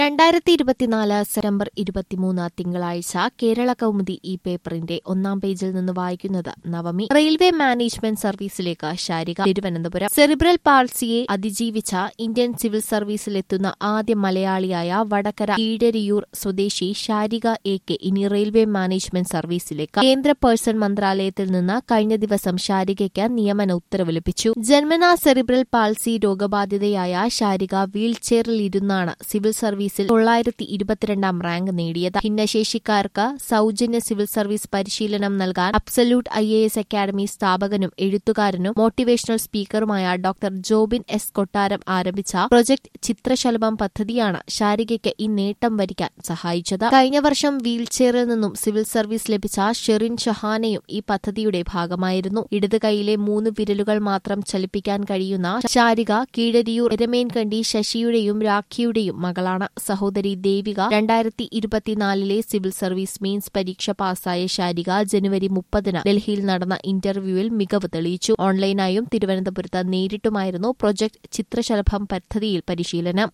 2024 September 23 തിങ്കളാഴ്ച കേരള കൗമുദി ഈ പേപ്പറിന്റെ ഒന്നാം പേജിൽ നിന്ന് വായിക്കുന്നത് നവമി. റെയിൽവേ മാനേജ്മെന്റ് സർവീസിലേക്ക് ശാരിക. തിരുവനന്തപുരം. സെറിബ്രൽ പാൾസിയെ അതിജീവിച്ച ഇന്ത്യൻ സിവിൽ സർവീസിലെത്തുന്ന ആദ്യ മലയാളിയായ വടകര കീഴരിയൂർ സ്വദേശി ശാരിക എ.കെ. ഇനി റെയിൽവേ മാനേജ്മെന്റ് സർവീസിലേക്ക്. കേന്ദ്ര പേഴ്സൺ മന്ത്രാലയത്തിൽ നിന്ന് കഴിഞ്ഞ ദിവസം ശാരികയ്ക്ക് നിയമന ഉത്തരവ് ലഭിച്ചു. ജന്മനാ സെറിബ്രൽ പാൾസി രോഗബാധിതയായ ശാരിക വീൽചെയറിലിരുന്നാണ് സിവിൽ സർവീസിൽ 922 റാങ്ക് നേടിയത്. ഭിന്നശേഷിക്കാർക്ക് സൌജന്യ സിവിൽ സർവീസ് പരിശീലനം നൽകാൻ അബ്സല്യൂട്ട് IAS അക്കാദമി സ്ഥാപകനും എഴുത്തുകാരനും മോട്ടിവേഷണൽ സ്പീക്കറുമായ ഡോക്ടർ ജോബിൻ എസ് കൊട്ടാരം ആരംഭിച്ച പ്രൊജക്ട് ചിത്രശലഭം പദ്ധതിയാണ് ശാരികയ്ക്ക് ഈ നേട്ടം വരിക്കാൻ സഹായിച്ചത്. കഴിഞ്ഞ വർഷം വീൽചെയറിൽ നിന്നും സിവിൽ സർവീസ് ലഭിച്ച ഷെറിൻ ഷഹാനയും ഈ പദ്ധതിയുടെ ഭാഗമായിരുന്നു. ഇടത് കൈയിലെ 3 വിരലുകൾ മാത്രം ചലിപ്പിക്കാൻ കഴിയുന്ന ശാരിക കീഴരിയൂർ എരമേൻകണ്ടി ശശിയുടെയും രാഖിയുടെയും മകളാണ്. സഹോദരി ദേവിക 2024 സിവിൽ സർവീസ് മെയിൻസ് പരീക്ഷ പാസായ ശാരിക ജനുവരി 30 ഡൽഹിയിൽ നടന്ന ഇന്റർവ്യൂവിൽ മികവ് തെളിയിച്ചു. ഓൺലൈനായും തിരുവനന്തപുരത്ത് നേരിട്ടുമായിരുന്നു പ്രൊജക്ട് ചിത്രശലഭം പദ്ധതിയിൽ പരിശീലനം.